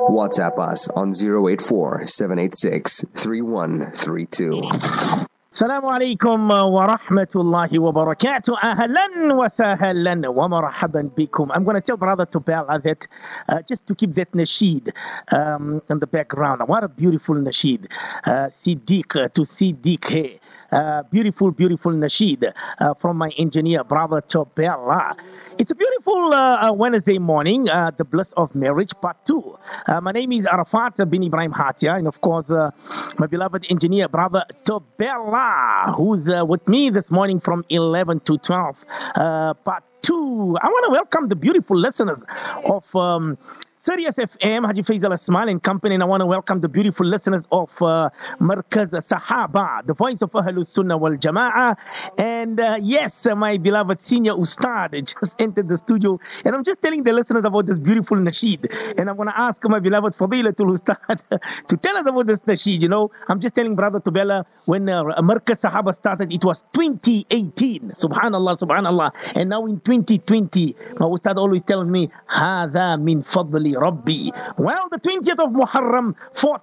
WhatsApp us on 084-786-3132. السلام عليكم ورحمة الله وبركاته. أهلا وسهلا ومرحبا بكم. I'm going to tell Brother Tobela that just to keep that nasheed in the background. What a beautiful nasheed. Siddiq to Siddiq hai. Beautiful, beautiful nasheed from my engineer, Brother Tobela. It's a beautiful Wednesday morning, the bliss of marriage, part 2. My name is Arafat bin Ibrahim Hatia, and of course, my beloved engineer, Brother Tobela, who's with me this morning from 11 to 12, part 2. I want to welcome the beautiful listeners of Sirius FM, Haji Faisal Asmal and company, and I want to welcome the beautiful listeners of Markaz Sahaba, the voice of Ahlus Sunnah wal Jama'ah. And yes, my beloved senior Ustad just entered the studio, and I'm just telling the listeners about this beautiful nasheed. And I'm going to ask my beloved Fadilatul Ustad to tell us about this nasheed. You know, I'm just telling Brother Tobela, when Markaz Sahaba started, it was 2018. Subhanallah, subhanallah. And now in 2020, my Ustad always tells me, Hada min fadli Rabbi. Well, the 20th of Muharram,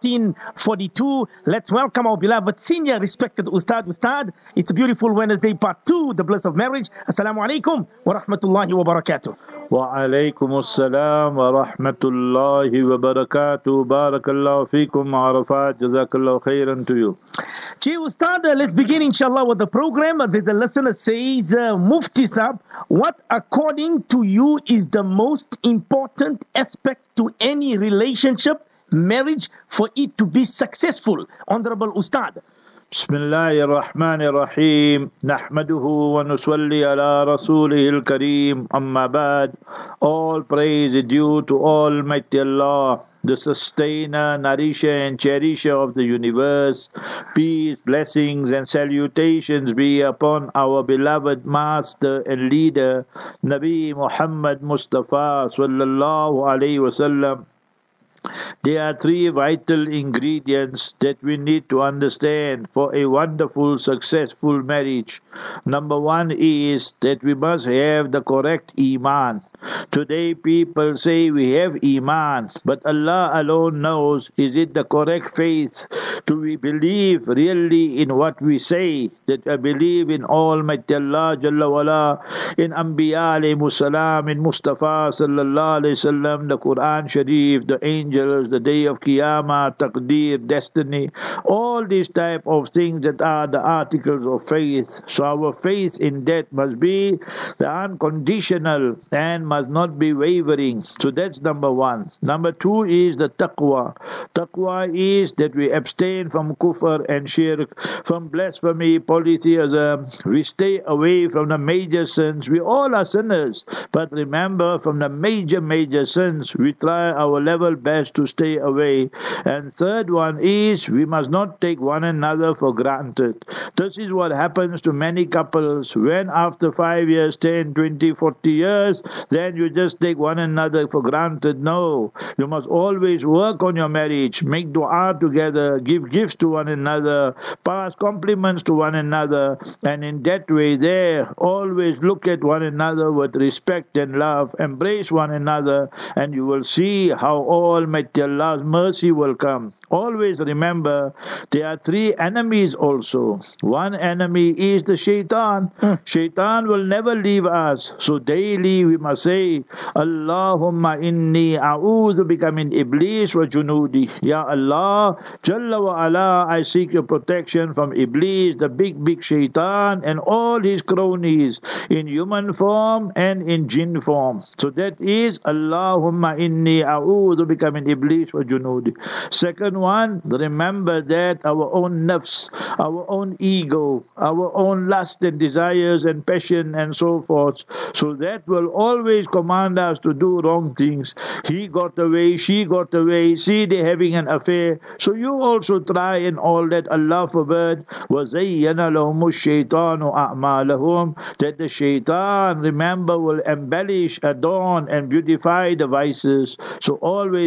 1442. Let's welcome our beloved senior respected Ustad. Ustad, it's a beautiful Wednesday, part 2, the bliss of marriage. Assalamu alaikum wa rahmatullahi wa barakatuh. Wa alaikum assalam wa rahmatullahi wa barakatuh. Barakallahu feekum, Arafat. Jazakallahu khairan to you. Gee, Ustad, let's begin inshallah with the program. There's a listener says, Mufti Sahab, what according to you is the most important aspect to any relationship, marriage, for it to be successful? Honorable Ustad. Bismillahir Rahmanir Rahim. Nahmaduhu wa nusalli ala rasulihil kareem. Amma ba'd. All praise is due to Almighty Allah, the sustainer, nourisher and cherisher of the universe. Peace, blessings and salutations be upon our beloved master and leader, Nabi Muhammad Mustafa sallallahu alayhi wasallam. There are 3 vital ingredients that we need to understand for a wonderful, successful marriage. Number 1 is that we must have the correct Iman. Today people say we have Iman, but Allah alone knows, is it the correct faith? Do we believe really in what we say? That I believe in Almighty Allah Jalla wala, in Anbiya alayhimus salam, in Mustafa sallallahu alayhi wasallam, the Quran Sharif, the angels, the day of Qiyamah, Taqdeer, destiny, all these type of things that are the articles of faith. So our faith in that must be the unconditional and must not be wavering. So that's number 1. Number 2 is the taqwa. Taqwa is that we abstain from kufr and shirk, from blasphemy, polytheism. We stay away from the major sins. We all are sinners, but remember, from the major sins, we try our level best to stay away. And third one is we must not take one another for granted. This is what happens to many couples when after 5 years, 10, 20, 40 years, then you just take one another for granted. No, you must always work on your marriage, make dua together, give gifts to one another, pass compliments to one another, and in that way there, always look at one another with respect and love, embrace one another, and you will see how Almighty Allah's mercy will come. Always remember, there are 3 enemies also. One enemy is the shaitan. Shaitan will never leave us. So daily we must say, Allahumma inni a'udhu bika min iblis wa junudi. Ya Allah, Jalla wa ala, I seek your protection from Iblis, the big shaitan, and all his cronies in human form and in jinn form. So that is Allahumma inni a'udhu bika min iblis wa junudi. Second one, remember that our own nafs, our own ego, our own lust and desires and passion and so forth. So that will always command us to do wrong things. He got away, she got away, see they're having an affair. So you also try and all that. Allah forbid. وَزَيَّنَ لَهُمُ الشَّيْطَانُ أَعْمَالَهُمْ. That the shaitan, remember, will embellish, adorn and beautify the vices. So always beg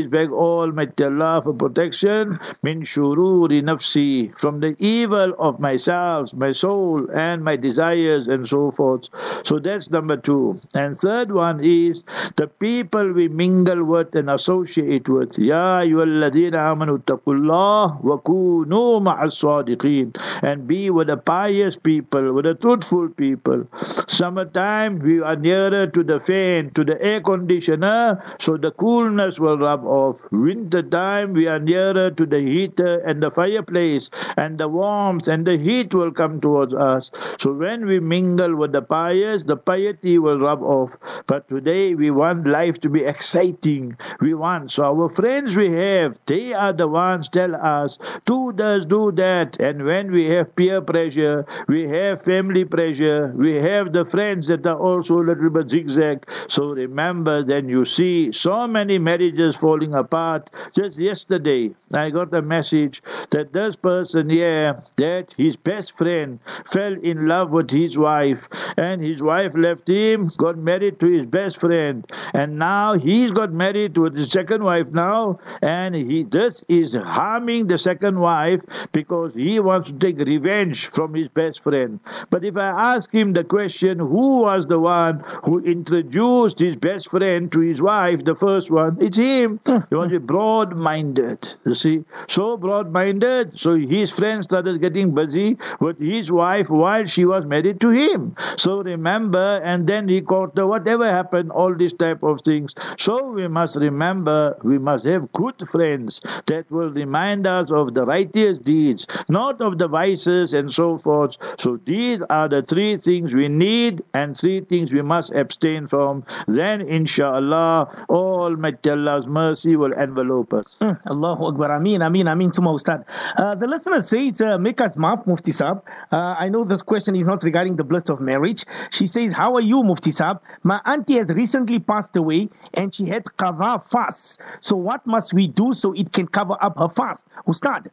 Almighty Allah for protection, min shururi nafsi, from the evil of myself, my soul, and my desires, and so forth. So that's number 2. And third one is the people we mingle with and associate with. Ya ayyuhalladhina amanu taqullah wa kunu ma'as sadiqeen. And be with the pious people, with the truthful people. Summertime, we are nearer to the fan, to the air conditioner, so the coolness will rub off. Winter time, we are nearer to the heater and the fireplace, and the warmth and the heat will come towards us. So when we mingle with the pious, the piety will rub off. But today we want life to be exciting. So our friends we have, they are the ones tell us, do this, do that. And when we have peer pressure, we have family pressure, we have the friends that are also a little bit zigzag. So remember, then you see so many marriages falling apart. Just yesterday, I got a message that this person here, that his best friend fell in love with his wife, and his wife left him, got married to his best friend, and now he's got married to his second wife now, and this is harming the second wife because he wants to take revenge from his best friend. But if I ask him the question, who was the one who introduced his best friend to his wife, the first one, it's him. He was broad-minded, you see, so broad-minded, so his friends started getting busy with his wife while she was married to him. So remember, and then he caught her, whatever happened, all these type of things. So we must remember, we must have good friends that will remind us of the righteous deeds, not of the vices and so forth. So these are the 3 things we need and 3 things we must abstain from. Then inshallah, Almighty Allah's mercy will envelope us. Allahu Akbar. Ameen, Ameen, Ameen. Tuma Ustad. The listener says, make us maaf, Mufti Saab. I know this question is not regarding the bliss of marriage. She says, how are you, Mufti Saab? My auntie has recently passed away and she had qadha fast. So what must we do so it can cover up her fast? Ustad.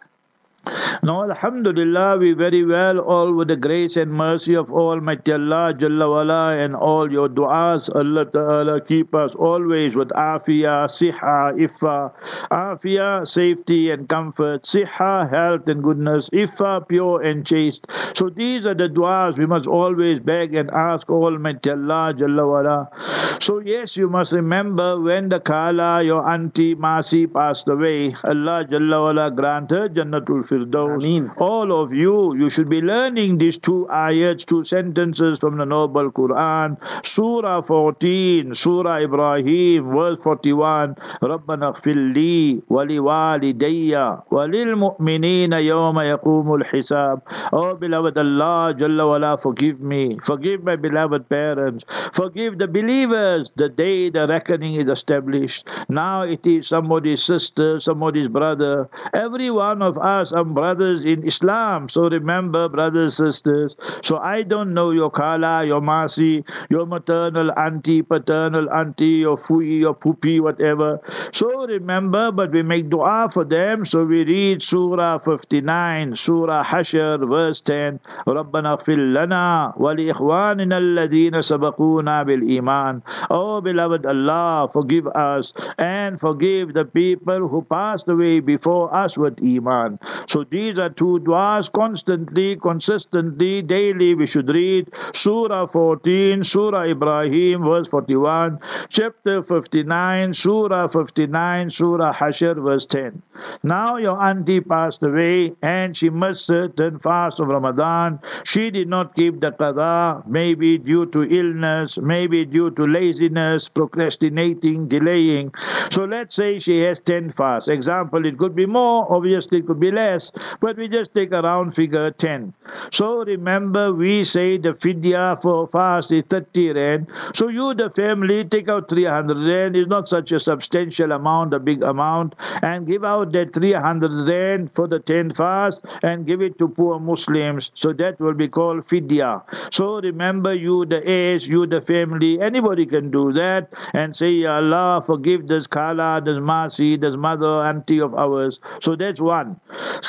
No, alhamdulillah, we very well, all with the grace and mercy of Almighty Allah Jalla wala, and all your du'as, Allah Ta'ala keep us always with afiyah, siha, iffa. Afiyah, safety and comfort, siha, health and goodness, iffa, pure and chaste. So these are the du'as we must always beg and ask Almighty Allah Jalla wala. So yes, you must remember when the Khala, your auntie Masi, passed away, Allah Jalla wala grant her Jannatul Firdaus. Ameen. All of you should be learning these 2 ayats, 2 sentences from the Noble Quran. Surah 14, Surah Ibrahim, verse 41. Rabbana ighfir li wa li walidayya wa lil mu'minina yawma yaqumul hisab. Oh beloved Allah Jalla wala, forgive me, forgive my beloved parents, forgive the believers the day the reckoning is established. Now it is somebody's sister, somebody's brother. Every one of us are brothers in Islam. So remember, brothers, sisters. So I don't know your Khala, your Masi, your maternal auntie, paternal auntie, your Fui, your Pupi, whatever. So remember, but we make dua for them. So we read Surah 59, Surah Hashr, verse 10. Rabbana ighfir lana wa li ikhwanina alladhina sabaquna bil iman. Oh beloved Allah, forgive us and forgive the people who passed away before us with iman. So these are 2 du'as constantly, consistently, daily we should read. Surah 14, Surah Ibrahim, verse 41, chapter 59, Surah 59, Surah Hashr, verse 10. Now your auntie passed away and she missed certain fast of Ramadan. She did not keep the qadha, maybe due to illness, maybe due to laziness, procrastinating, delaying. So let's say she has 10 fasts. Example, it could be more, obviously it could be less, but we just take a round figure 10. So remember, we say the fidya for fast is 30 rand. So you, the family, take out 300 rand. It's not such a substantial amount, a big amount, and give out that 300 rand for the 10 fast and give it to poor Muslims. So that will be called fidya. So remember, you, the heirs, you, the family, anybody can do that and say, Ya Allah, forgive this Khala, this Masi, this mother, auntie of ours. So that's one.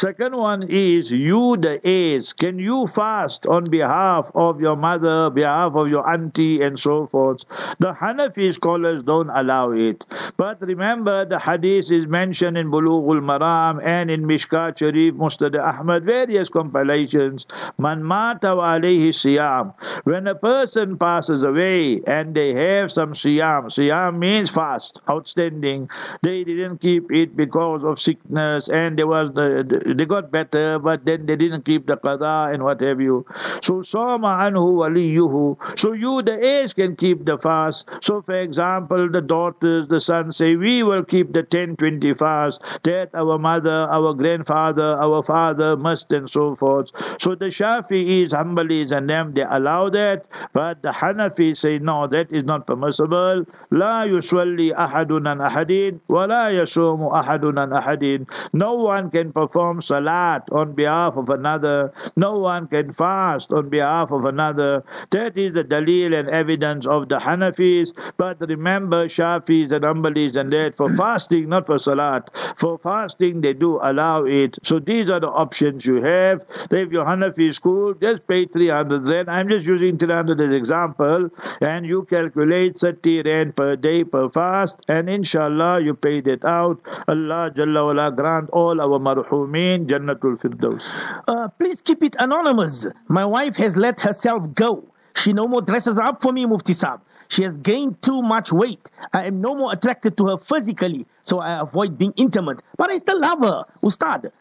Second one is you, the A's. Can you fast on behalf of your mother, behalf of your auntie, and so forth? The Hanafi scholars don't allow it. But remember, the hadith is mentioned in Bulughul Maram and in Mishkat Sharif, Musnad Ahmad, various compilations. Man mata wa alayhi siyam. When a person passes away and they have some siyam, siyam means fast, outstanding. They didn't keep it because of sickness, and they got better, but then they didn't keep the qada and what have you. So sama anhu waliyuhu. So you, the heirs, can keep the fast. So for example, the daughters, the sons say, we will keep the 10-20 fast that our mother, our grandfather, our father must, and so forth. So the Shafi'is, Hanbalis and them, they allow that, but the Hanafi say no, that is not permissible. La yusalli ahadun an ahadin wa la yasumu ahadun an ahadin. No one can perform salat on behalf of another. No one can fast on behalf of another. That is the dalil and evidence of the Hanafis. But remember, Shafis and Hanbalis and that, for fasting, not for salat. For fasting, they do allow it. So these are the options you have. If you're Hanafi school, just pay 300 rand. I'm just using 300 as example. And you calculate 30 rand per day per fast. And inshallah, you paid it out. Allah Jalla wala grant all our marhumin Jannatul Firdaus. Please keep it anonymous. My wife has let herself go. She no more dresses up for me, Mufti Saab. She has gained too much weight. I am no more attracted to her physically, so I avoid being intimate. But I still love her, Ustad.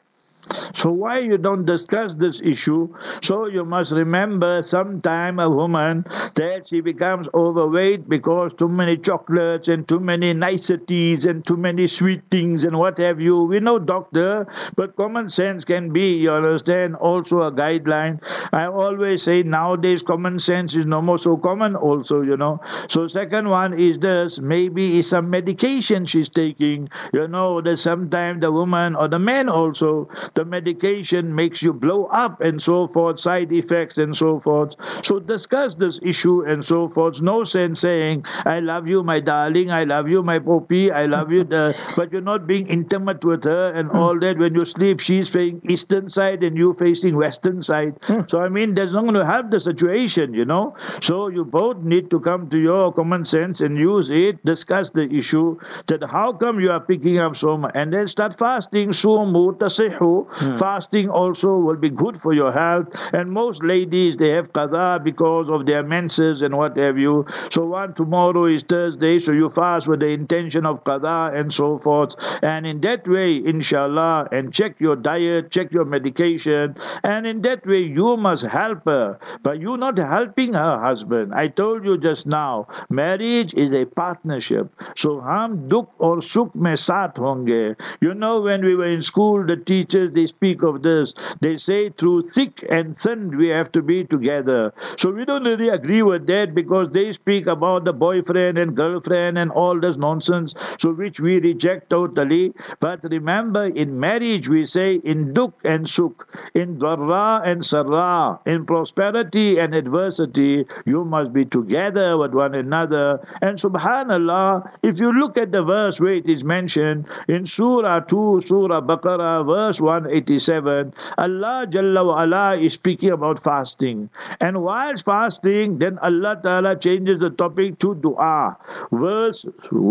So why you don't discuss this issue? So you must remember, sometime a woman that she becomes overweight because too many chocolates and too many niceties and too many sweet things and what have you. We know, doctor, but common sense can be, you understand, also a guideline. I always say nowadays common sense is no more so common also, you know. So second one is this, maybe it's some medication she's taking. You know, that sometimes the woman or the man also, the medication makes you blow up and so forth, side effects and so forth. So discuss this issue and so forth. No sense saying, I love you, my darling, I love you, my poppy, I love you, but you're not being intimate with her and all that. When you sleep, she's facing eastern side and you facing western side. So I mean, that's not going to help the situation, you know. So you both need to come to your common sense and use it, discuss the issue, that how come you are picking up so much, and then start fasting. Sumu tasihu. Fasting also will be good for your health. And most ladies, they have qada because of their menses and what have you. So tomorrow is Thursday, so you fast with the intention of qada and so forth. And in that way, inshallah, and check your diet, check your medication, and in that way you must help her. But you're not helping her husband. I told you just now, marriage is a partnership. So ham dukh or sukh mein saath honge. You know, when we were in school, the teachers, they speak of this. They say through thick and thin we have to be together. So we don't really agree with that, because they speak about the boyfriend and girlfriend and all this nonsense, so which we reject totally. But remember, in marriage we say in dukh and sukh, in dharra and sarra, in prosperity and adversity, you must be together with one another. And subhanallah, if you look at the verse where it is mentioned in Surah 2, Surah Baqarah, verse 187, Allah Jalla wa Ala is speaking about fasting. And whilst fasting, then Allah Ta'ala changes the topic to dua. Verse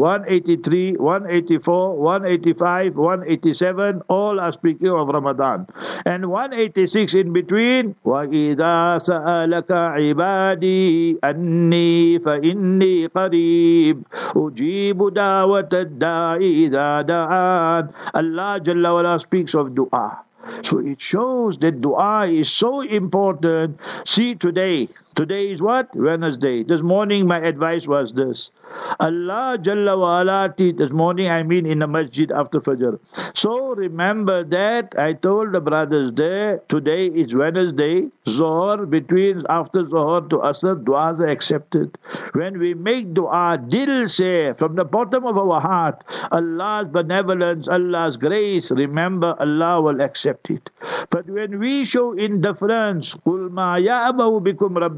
183, 184, 185, 187, all are speaking of Ramadan. And 186 in between, وَإِذَا سَأَلَكَ عِبَادِي أَنِّي فَإِنِّي قَرِيبٌ أُجِيبُ دَعْوَةَ الدَّاعِ إِذَا دَعَانِ. Allah Jalla wa Ala speaks of dua. So it shows that dua is so important. See, today is what? Wednesday. This morning my advice was this. Allah Jalla wa Ala, this morning I mean in the masjid after Fajr. So remember that I told the brothers there, today is Wednesday, Zohar, between after Zohar to Asr, du'as are accepted. When we make dua, dil say, from the bottom of our heart, Allah's benevolence, Allah's grace, remember Allah will accept it. But when we show indifference, قُلْ مَا يَأْبَهُ بِكُمْ رَبِّي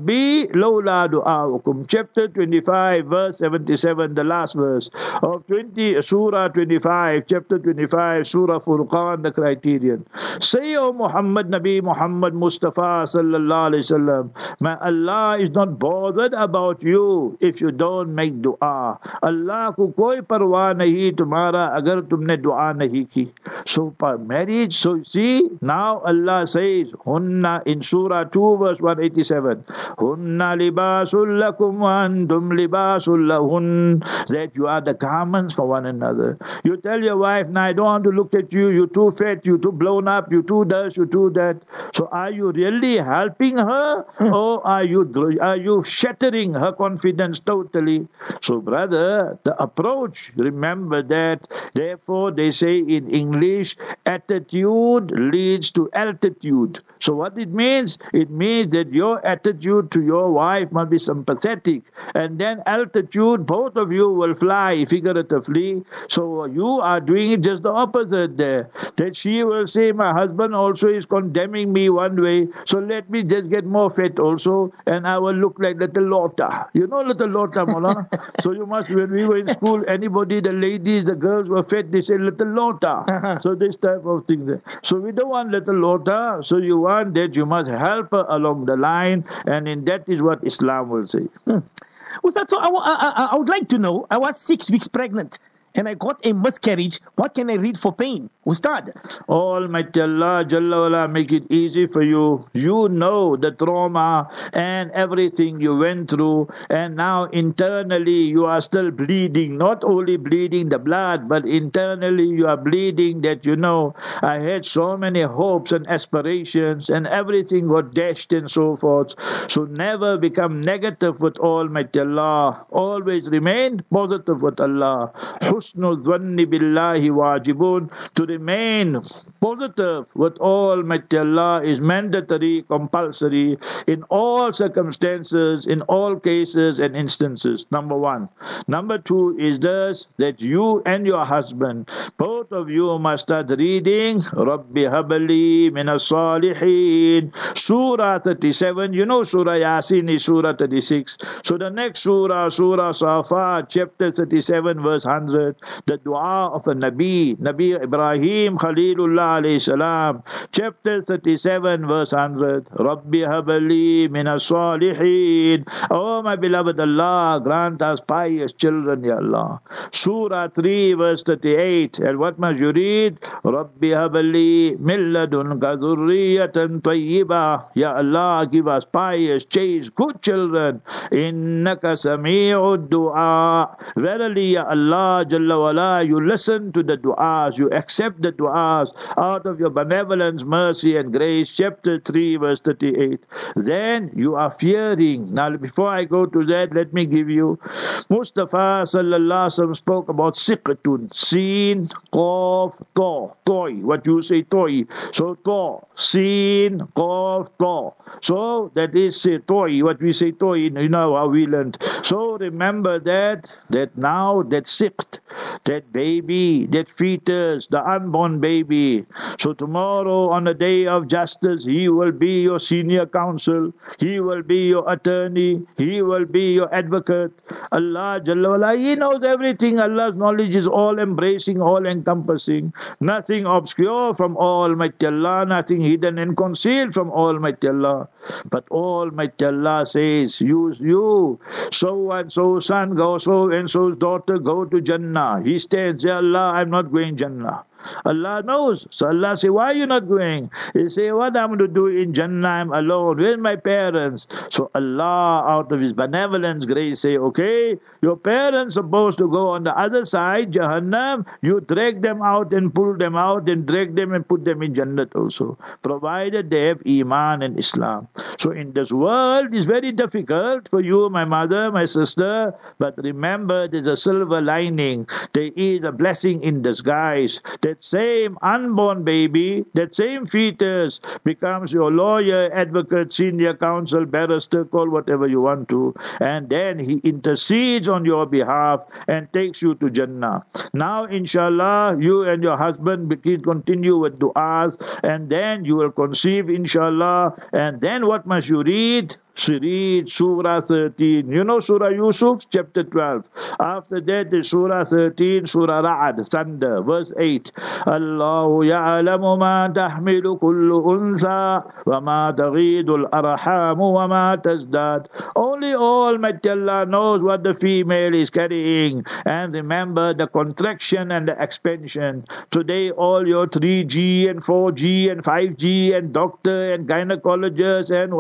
Rabbi lawla du'aukum. Chapter 25, verse 77, the last verse of Surah 25, chapter 25, Surah Furqan, the criterion. Say, O Muhammad, Nabi Muhammad Mustafa sallallahu alaihi wasallam, my Allah is not bothered about you if you don't make dua. Allah ko koi parwah nahi tumhara agar tumne dua nahi ki. So marriage, so you see, now Allah says, Hunna in Surah 2 verse 187, Hunna libasul lakum wa antum libasul lahun, that you are the garments for one another. You tell your wife, now I don't want to look at you, you're too fat, you're too blown up, you too this, you too that. So are you really helping her, or are you shattering her confidence totally? So brother, the approach, remember that, therefore they say in English, attitude leads to altitude. So what it means? It means that your attitude to your wife must be sympathetic, and then altitude, both of you will fly figuratively. So you are doing it just the opposite there. That she will say, my husband also is condemning me one way, so let me just get more fat also, and I will look like little Lota. You know little Lota, Maulana? So you must, when we were in school, anybody, the ladies, the girls were fat, they say little Lota. So this type of thing there. So we don't want little Lota, so you want that you must help her along the line, and in that is what Islam will say. Ustad, so I would like to know, I was 6 weeks pregnant and I got a miscarriage. What can I read for pain? Ustad. Almighty Allah Jalla wala make it easy for you. You know the trauma and everything you went through, and now internally you are still bleeding. Not only bleeding the blood, but internally you are bleeding that, you know, I had so many hopes and aspirations and everything got dashed and so forth. So never become negative with Almighty Allah. Always remain positive with Allah. Husnul dhanni billahi wajibun. To remain positive with Almighty Allah is mandatory, compulsory in all circumstances, in all cases and instances. Number one. Number two is this, that you and your husband, both of you must start reading Rabbi habali minas salihin. Surah 37, you know Surah Yasin is Surah 36. So the next Surah, Surah Safat, chapter 37, verse 100, the dua of a Nabi Ibrahim Khalilullah alayhi salam, chapter 37, verse 100, Rabbi habali minas salihin. Oh my beloved Allah, grant us pious children, Ya Allah. Surah 3, verse 38, and what must you read? Rabbi habali min ladunka dhurriyatan tayyibah. Ya Allah, give us pious, chaste, good children. Innaka sami'ud du'a. Verily, Ya Allah Jalla wala, you listen to the du'as, you accept the du'as out of your benevolence, mercy and grace. Chapter 3, verse 38. Then you are fearing. Now before I go to that, let me give you, Mustafa sallallahu alaihi wasallam spoke about siqatun, sin, qaf, ta, toy. What you say, toy. So ta, sin, qaf, ta. So that is toy. What we say, toy. You know how we learned. So remember that now that siqt, that baby, that fetus, the unborn baby. So tomorrow on the day of justice, he will be your senior counsel, he will be your attorney, he will be your advocate. Allah Jalla wala, he knows everything. Allah's knowledge is all embracing, all encompassing. Nothing obscure from Almighty Allah, nothing hidden and concealed from Almighty Allah. But Almighty Allah says, you, so and so son, go, so and so's daughter, go to Jannah. He stands, Ya Allah, I'm not going Jannah. Allah knows. So Allah say, why are you not going? He say, what I'm going to do in Jannah? I'm alone. Where's my parents? So Allah, out of His benevolence, grace, say, okay, your parents supposed to go on the other side, Jahannam. You drag them out and pull them out and drag them and put them in Jannat also, provided they have Iman and Islam. So in this world, it's very difficult for you, my mother, my sister, but remember, there's a silver lining. There is a blessing in disguise. That same unborn baby, that same fetus becomes your lawyer, advocate, senior counsel, barrister, call whatever you want to, and then he intercedes on your behalf and takes you to Jannah. Now, inshallah, you and your husband continue with du'as, and then you will conceive, inshallah, and then what must you read? read Surah 13. You know Surah Yusuf, chapter 12. After that is Surah 13, Surah Ra'ad, thunder, verse 8. Allahu ya'alamu ma tahmilu kullu unsa wa ma taghidu al-arhamu wa ma tazdad. Only Almighty Allah knows what the female is carrying. And remember the contraction and the expansion. Today all your 3G and 4G and 5G and doctor and gynecologist and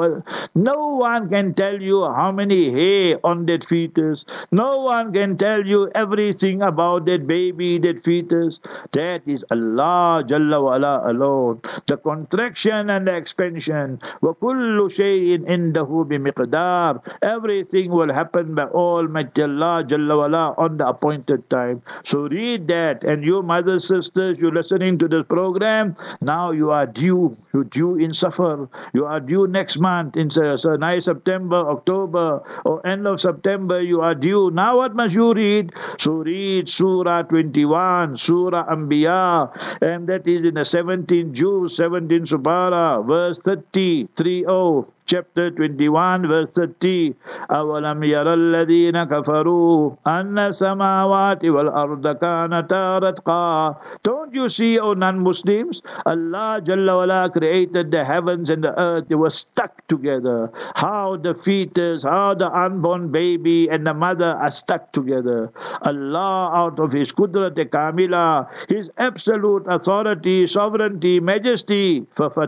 no one can tell you how many hair on that fetus. No one can tell you everything about that baby, that fetus. That is Allah Jalla wa Ala alone. The contraction and the expansion. وَكُلُّ شَيْءٍ إِنْدَهُ بِمِقْدَارٍ. Everything will happen by Almighty Allah Jalla wa Ala on the appointed time. So read that. And you mothers, sisters, you're listening to this program, now you are due. You're due in Safar. You are due next month in September, October, or end of September, you are due. Now what must you read? So read Surah 21, Surah Anbiya, and that is in the 17th Juz, 17th Subara, verse 30, 30. Chapter 21, verse 30. أَوَلَمْ يَرَ الَّذِينَ كَفَرُوا أَنَّ السَّمَاوَاتِ وَالْأَرْضَ كَانَتَا رَتْقًا. Don't you see, O non-Muslims? Allah Jalla wa Ala created the heavens and the earth. They were stuck together. How the fetus, how the unborn baby and the mother are stuck together. Allah, out of His Qudrat-e-Kamila, His absolute authority, sovereignty, majesty,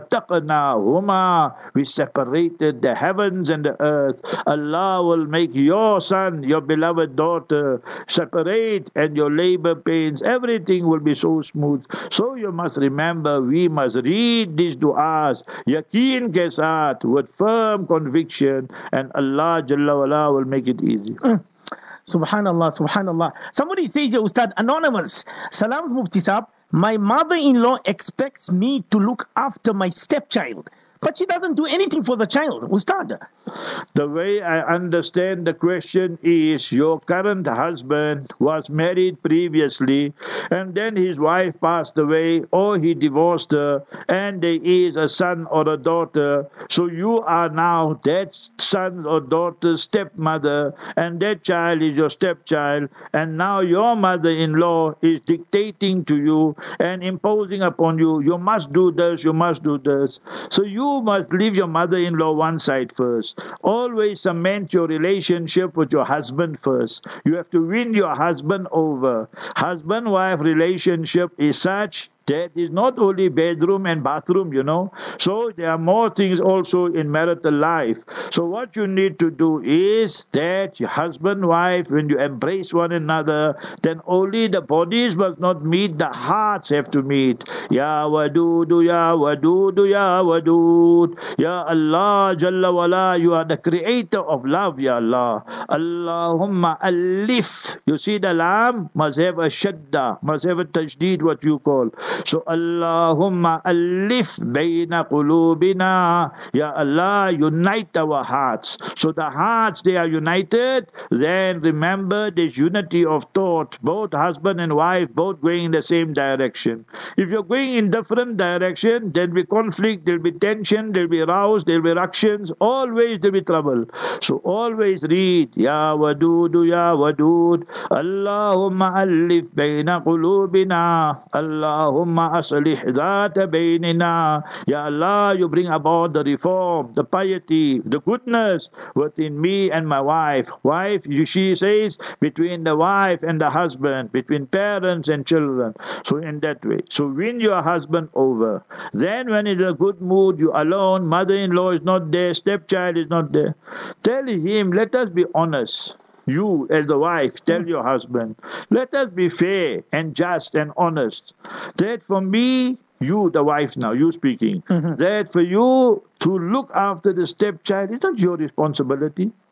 فَفَتَقْنَاهُمَا, we separated the heavens and the earth. Allah will make your son, your beloved daughter, separate, and your labor pains, everything will be so smooth. So you must remember, we must read these du'as, yaqeen ke saath, with firm conviction, and Allah Jalla wa Ala will make it easy. Subhanallah, Subhanallah. Somebody says here, Ustad, anonymous, Salam Mufti Saab, my mother-in-law expects me to look after my stepchild, but she doesn't do anything for the child. Ustad. The way I understand the question is, your current husband was married previously, and then his wife passed away, or he divorced her, and there is a son or a daughter. So you are now that son or daughter's stepmother, and that child is your stepchild, and now your mother-in-law is dictating to you and imposing upon you, you must do this, you must do this. So you must leave your mother-in-law one side first. Always cement your relationship with your husband first. You have to win your husband over. Husband-wife relationship is such that is not only bedroom and bathroom, you know. So there are more things also in marital life. So what you need to do is that your husband, wife, when you embrace one another, then only the bodies must not meet, the hearts have to meet. Ya Wadudu, Ya Wadudu, Ya Wadud. Ya Allah Jalla wala, you are the creator of love, Ya Allah. Allahumma alif. You see the lam must have a shadda, must have a tajdeed, what you call. So Allahumma alif bayna qulubina. Ya Allah, unite our hearts. So the hearts, they are united. Then remember this unity of thought. Both husband and wife, both going in the same direction. If you're going in different direction, there'll be conflict, there'll be tension, there'll be rows, there'll be ructions. Always there'll be trouble. So always read, Ya Wadudu, Ya Wadud. Allahumma alif bayna qulubina. Allahumma aslih dhata baynina. Ya Allah, you bring about the reform, the piety, the goodness within me and my wife. Wife, she says, between the wife and the husband, between parents and children. So in that way. So win your husband over. Then when in a good mood, you alone, mother-in-law is not there, stepchild is not there. Tell him, let us be honest. You, as the wife, tell your husband, let us be fair and just and honest. That for me, you, the wife now, you speaking, that for you to look after the stepchild is not your responsibility.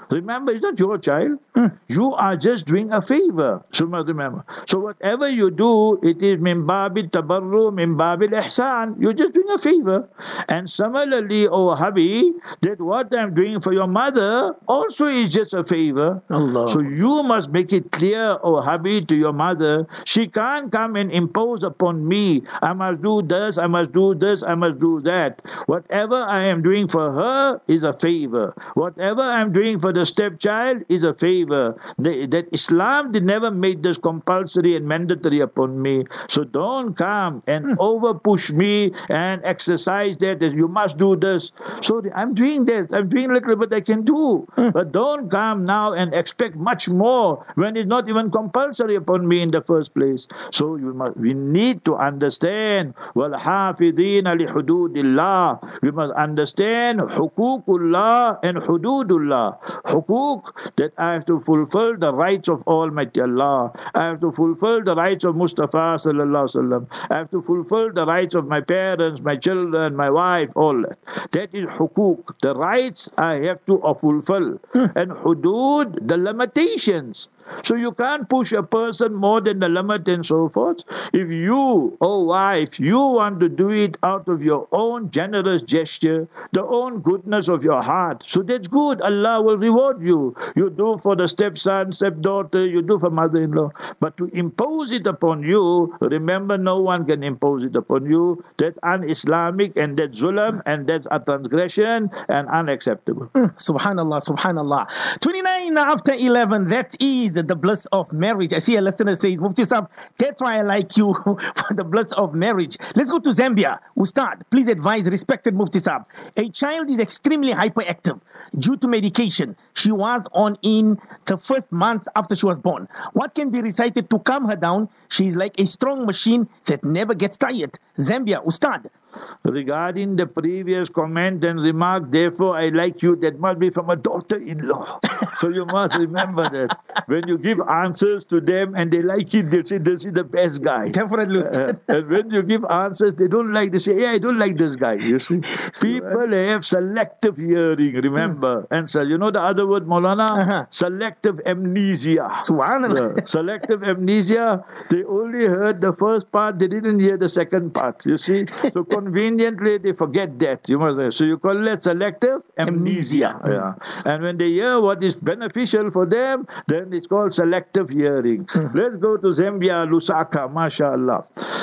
Remember, it's not your child. You are just doing a favor. So must remember. So whatever you do, it is min babil tabarru, min babil ihsan. You're just doing a favor. And similarly, oh hubby, that what I'm doing for your mother also is just a favor. Allah. So you must make it clear, oh hubby, to your mother. She can't come and impose upon me. I must do this, I must do this, I must do that. Whatever I am doing for her is a favor. Whatever I'm doing for the stepchild is a favor. That Islam did never make this compulsory and mandatory upon me. So don't come and over push me and exercise that you must do this. So I'm doing that. I'm doing a little bit I can do. But don't come now and expect much more when it's not even compulsory upon me in the first place. So we need to understand وَالْحَافِظِينَ لِحُدُودِ اللَّهِ. We must understand hukukullah and hududullah. Hukuk, that I have to fulfill the rights of Almighty Allah. I have to fulfill the rights of Mustafa sallallahu alaihi wasallam. I have to fulfill the rights of my parents, my children, my wife, all that. That is hukuk. The rights I have to fulfill. And hudud, the limitations. So you can't push a person more than the limit and so forth. If you, oh wife, you want to do it out of your own generous gesture, the own goodness of your heart, so that's good. Allah will reward you. You do for the stepson, stepdaughter, you do for mother-in-law. But to impose it upon you, remember, no one can impose it upon you. That's un-Islamic and that's zulm and that's a transgression and unacceptable. Subhanallah, subhanallah. 29 after 11, that is the bliss of marriage. I see a listener says, Mufti Sahib, that's why I like you for the bliss of marriage. Let's go to Zambia. Ustad, please advise, respected Mufti Sahib. A child is extremely hyperactive due to medication she was on in the first months after she was born. What can be recited to calm her down? She is like a strong machine that never gets tired. Zambia, Ustad. Regarding the previous comment and remark, therefore I like you, that must be from a daughter-in-law. So you must remember that. When you give answers to them and they like it, they say this is the best guy. Definitely. And when you give answers they don't like, they say, yeah, I don't like this guy. You see, people have selective hearing, remember. And so, you know the other word, Maulana? Selective amnesia. Subhanallah. Selective amnesia, they only heard the first part, they didn't hear the second part. You see? So conveniently they forget that. You must say. So you call it selective amnesia. Yeah. And when they hear what is beneficial for them, then it's called selective hearing. Let's go to Zambia, Lusaka, mashallah.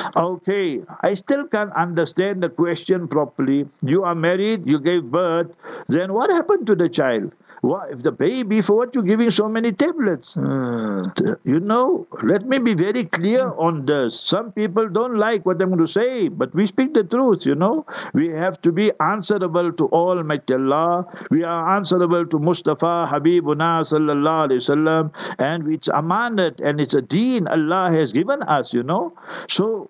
Okay, I still can't understand the question properly. You are married, you gave birth, then what happened to the child? What, if the baby, for what you're giving so many tablets? You know, let me be very clear on this. Some people don't like what I'm going to say, but we speak the truth, you know. We have to be answerable to Almighty Allah. We are answerable to Mustafa, Habibuna, sallallahu alayhi wasallam. And it's amanat and it's a deen Allah has given us, you know. So,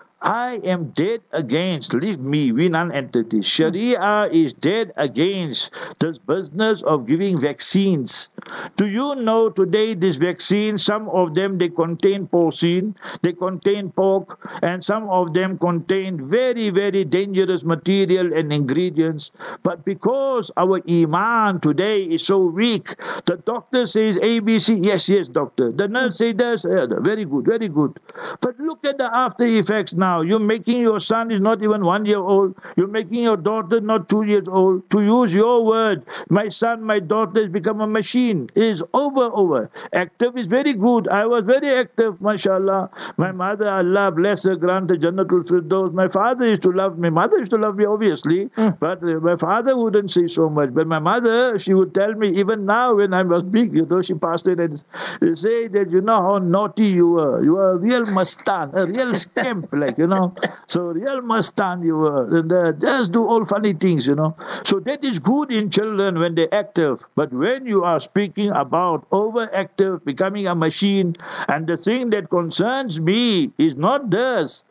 I am dead against, leave me, we non-entity. Sharia is dead against this business of giving vaccines. Do you know today these vaccines, some of them they contain porcine, they contain pork, and some of them contain very, very dangerous material and ingredients. But because our iman today is so weak, the doctor says ABC, yes, doctor. The nurse says this, very good, very good. But look at the after effects now. You're making your son is not even 1 year old. You're making your daughter not 2 years old. To use your word, my son, my daughter has become a machine. It is over. Active is very good. I was very active, mashallah. My mother, Allah bless her, grant her Jannatul Firdaus. My father used to love me. Mother used to love me, obviously. But my father wouldn't say so much. But my mother, she would tell me, even now when I was big, you know, she passed away and say that, you know how naughty you were. You were a real mustan, a real scamp, like, you know. So real mustan you were. And just do all funny things, you know. So that is good in children when they're active. But when you are speaking about overactive, becoming a machine, and the thing that concerns me is not this.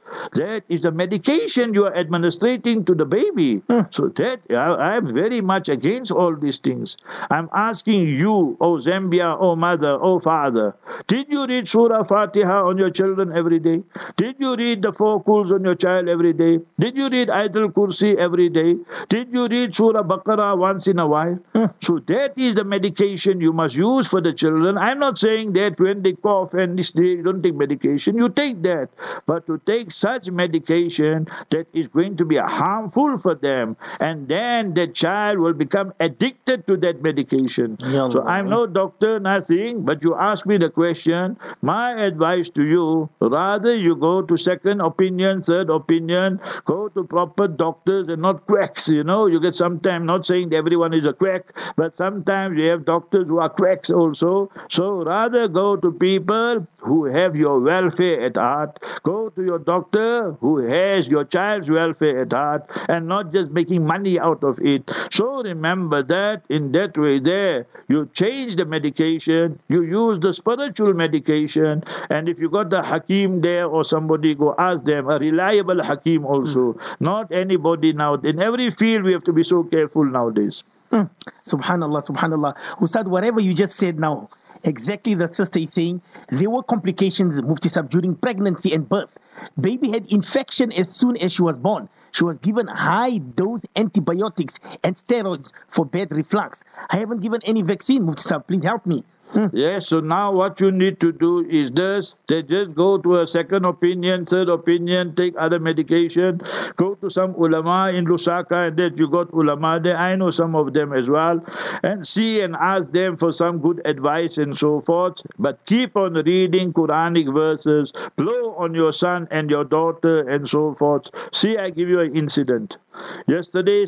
That is the medication you are administrating to the baby. So that I am very much against all these things. I'm asking you, oh Zambia, oh mother, oh father, did you read Surah Fatiha on your children every day? Did you read the 4 Quls on your child every day? Did you read Ayatul Kursi every day? Did you read Surah Baqarah once in a while? So that is the medication you must use for the children. I'm not saying that when they cough and this day you don't take medication, you take that. But to take such medication that is going to be harmful for them, and then the child will become addicted to that medication. So I'm no doctor, nothing, but you ask me the question. My advice to you, rather you go to second opinion, third opinion, go to proper doctors and not quacks, You get sometimes, not saying that everyone is a quack, but sometimes you have doctors who are quacks also. So rather go to people who have your welfare at heart. Go to your doctor who has your child's welfare at heart and not just making money out of it. So remember that in that way there, you change the medication, you use the spiritual medication, and if you got the Hakim there or somebody, go ask them, a reliable Hakim also, not anybody now. In every field we have to be so careful nowadays. Subhanallah, subhanallah. Ustad, whatever you just said now, exactly the sister is saying, there were complications, Mufti Sahib, during pregnancy and birth. Baby had infection as soon as she was born. She was given high-dose antibiotics and steroids for bad reflux. I haven't given any vaccine, Mufti Sahib. Please help me. Yes, so now what you need to do is this. They just go to a second opinion, third opinion, take other medication, go to some ulama in Lusaka, and that you got ulama there. I know some of them as well. And see and ask them for some good advice and so forth. But keep on reading Quranic verses, blow on your son and your daughter and so forth. See, I give you an incident. Yesterday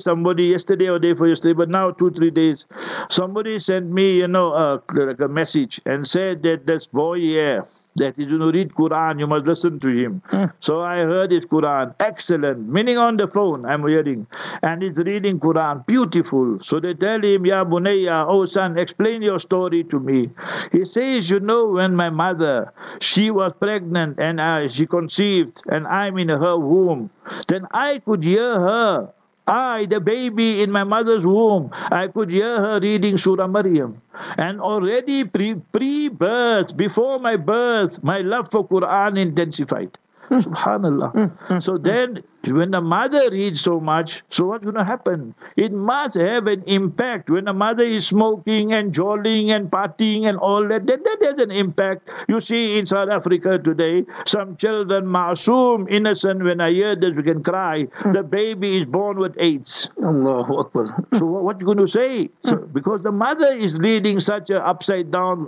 or day before yesterday, but now 2-3 days, somebody sent me, like a message and said that this boy here, that is going to read Quran, you must listen to him. So I heard his Quran, excellent, meaning on the phone I'm hearing, and he's reading Quran, beautiful. So they tell him, Ya Bunayya, oh son, explain your story to me. He says, when my mother, she was pregnant and she conceived and I'm in her womb, then I could hear her. The baby in my mother's womb, I could hear her reading Surah Maryam. And already pre-birth, before my birth, my love for Quran intensified. Subhanallah. So then, when the mother reads so much, so what's going to happen? It must have an impact. When the mother is smoking and jolling and partying and all that, then that has an impact. You see in South Africa today, some children, ma'soom, innocent, when I hear this, we can cry. The baby is born with AIDS. Allahu Akbar. So what you going to say? So, because the mother is leading such a upside down,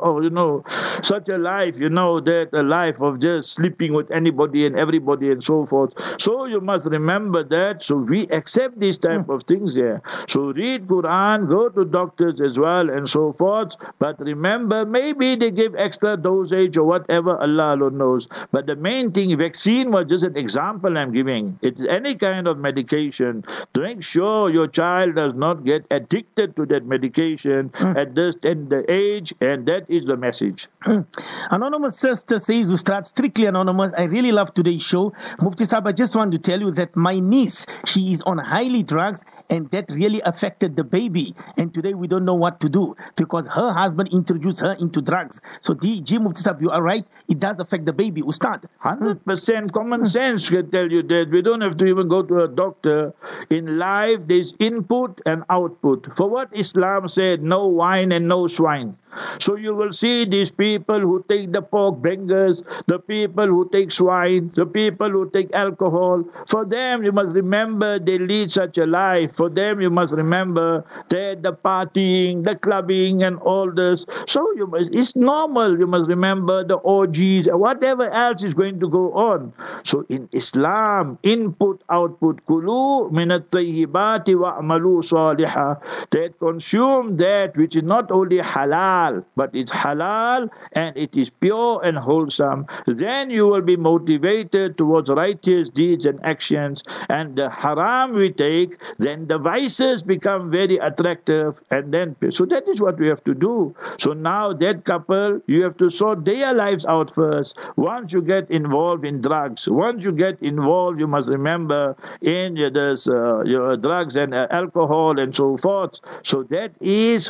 such a life, that a life of just sleeping with anybody and everybody and so forth. So you must remember that. So we accept these type of things here. So read Quran, go to doctors as well and so forth. But remember, maybe they give extra dosage or whatever, Allah alone knows. But the main thing, vaccine was just an example I'm giving. It's any kind of medication. To make sure your child does not get addicted to that medication at this tender age, and that is the message. Anonymous sister says, Ustad, strictly anonymous, I really love today's show. Mufti Sahib, I just want to tell you that my niece, she is on highly drugs, and that really affected the baby. And today we don't know what to do because her husband introduced her into drugs. So, Mufti Sahib, you are right. It does affect the baby. Ustad. 100% common sense can tell you that. We don't have to even go to a doctor. In life, there's input and output. For what Islam said, no wine and no swine. So you will see these people who take the pork bangers, the people who take swine, the people who take alcohol. For them, you must remember they lead such a life. For them, you must remember that the partying, the clubbing and all this. So it's normal. You must remember the orgies and whatever else is going to go on. So in Islam, input, output, kulu minat tayyibati wa'amalu salihah, that consume that which is not only halal, halal, but it's halal and it is pure and wholesome, then you will be motivated towards righteous deeds and actions. And the haram we take, then the vices become very attractive, and then so that is what we have to do. So now that couple, you have to sort their lives out first. Once you get involved in drugs, once you get involved, you must remember in this your drugs and alcohol and so forth. So that is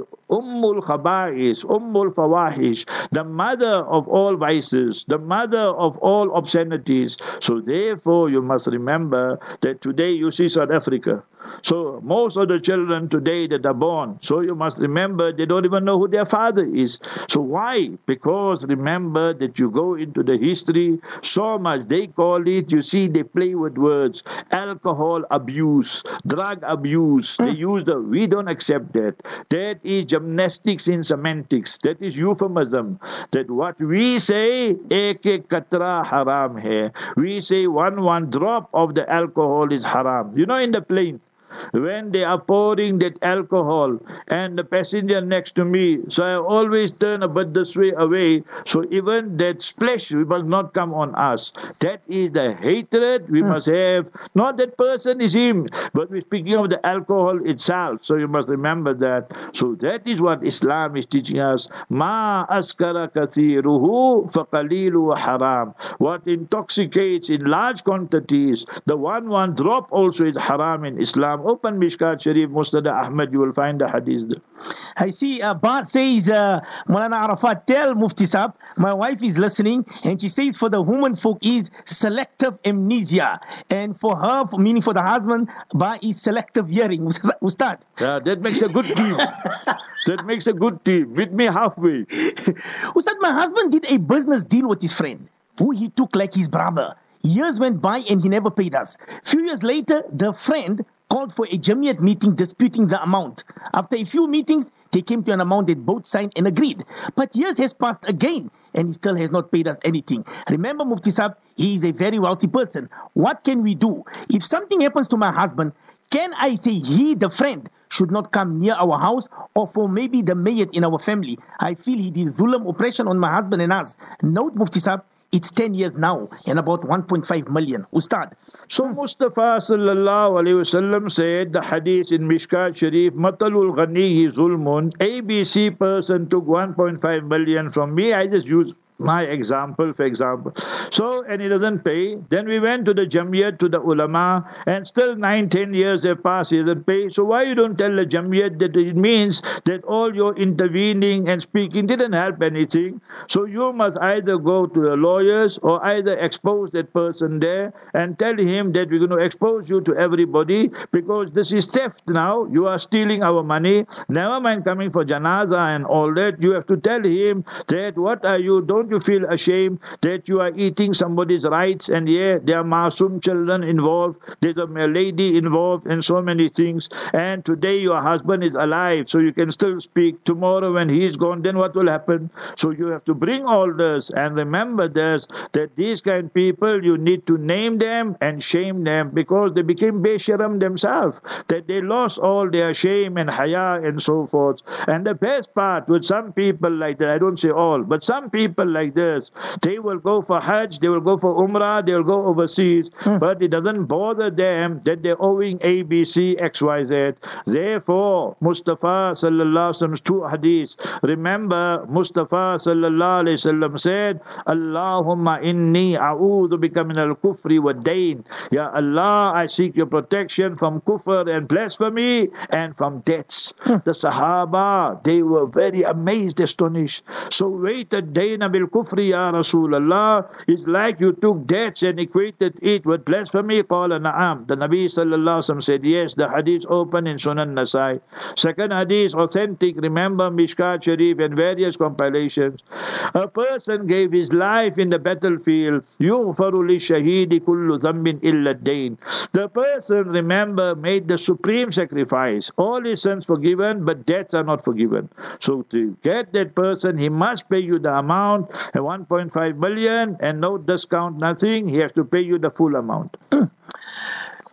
Ummul Khaba'is, Ummul Fawahish, the mother of all vices, the mother of all obscenities. So therefore, you must remember that today you see South Africa. So most of the children today that are born, so you must remember they don't even know who their father is. So why? Because remember that you go into the history so much, they call it, you see, they play with words, alcohol abuse, drug abuse. They use we don't accept that. That is gymnastics in semantics. That is euphemism. That what we say, ek katra haram hai. We say one drop of the alcohol is haram. You know, in the plane, when they are pouring that alcohol and the passenger next to me, so I always turn a bit this way away, so even that splash must not come on us. That is the hatred we must have. Not that person is him, but we're speaking of the alcohol itself. So you must remember that. So that is what Islam is teaching us. Ma askara kathiruhu faqalilu haram. What intoxicates in large quantities, the one drop also is haram in Islam. Open Mishkat Sharif, Musnad Ahmad, you will find the hadith there. I see Bart says, Maulana Arafat, tell Mufti Sahib, my wife is listening, and she says for the woman folk is selective amnesia, and for her, meaning for the husband, Ba is selective hearing. Ustad. Yeah, that makes a good team. That makes a good team. Meet me halfway. Ustad, my husband did a business deal with his friend, who he took like his brother. Years went by and he never paid us. Few years later, the friend called for a Jamiyat meeting disputing the amount. After a few meetings, they came to an amount that both signed and agreed. But years has passed again, and he still has not paid us anything. Remember, Mufti Sahib, he is a very wealthy person. What can we do? If something happens to my husband, can I say he, the friend, should not come near our house, or for maybe the mayyat in our family? I feel he did zulm, oppression on my husband and us. Note, Mufti Sahib, it's 10 years now and about 1.5 million. Ustad. So Mustafa sallallahu alayhi wasallam said, the hadith in Mishkat Sharif, Matalul Ghanihi Zulmun, ABC person took 1.5 million from me. I just use my example, for example. So, and he doesn't pay. Then we went to the Jamiyat, to the ulama, and still 9-10 years have passed, he doesn't pay. So why you don't tell the Jamiyat that it means that all your intervening and speaking didn't help anything? So you must either go to the lawyers or either expose that person there and tell him that we're going to expose you to everybody because this is theft now. You are stealing our money. Never mind coming for janaza and all that. You have to tell him that what are you, don't you feel ashamed that you are eating somebody's rights, and there are masoom children involved, there's a lady involved, and so many things. And today your husband is alive, so you can still speak. Tomorrow when he is gone, then what will happen? So you have to bring all this, and remember this, that these kind of people, you need to name them and shame them, because they became besharam themselves, that they lost all their shame and haya and so forth. And the best part with some people like that, I don't say all, but some people like this, they will go for Hajj, they will go for Umrah, they will go overseas, but it doesn't bother them that they're owing ABC, XYZ. Therefore, Mustafa sallallahu alaihi wasallam's two hadiths. Remember, Mustafa sallallahu alaihi wasallam said, Allahumma inni a'udhu bika min al-kufri wa dain. Ya Allah, I seek your protection from kufr and blasphemy and from debts. The Sahaba, they were very amazed, astonished. So wait a dayna bil kufri ya Rasulallah. It's like you took debts and equated it with blasphemy. Qala na'am. The Nabi sallallahu alaihi wasallam said yes. The hadith open in Sunan Nasai. Second hadith authentic. Remember Mishkat Sharif and various compilations. A person gave his life in the battlefield. Yughfaru li shahidi kullu dhanbin illa dain. The person, remember, made the supreme sacrifice. All his sins forgiven, but debts are not forgiven. So to get that person, he must pay you the amount, 1.5 million, and no discount, nothing. He has to pay you the full amount.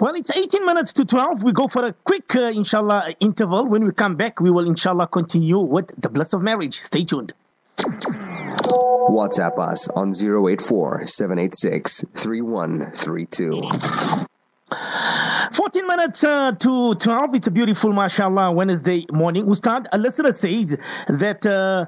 Well, it's 18 minutes to 12. We go for a quick, inshallah, interval. When we come back, we will, inshallah, continue with the bliss of marriage. Stay tuned. WhatsApp us on 084-786-3132. 14 minutes to 12. It's a beautiful, mashallah, Wednesday morning. Ustad, a listener says that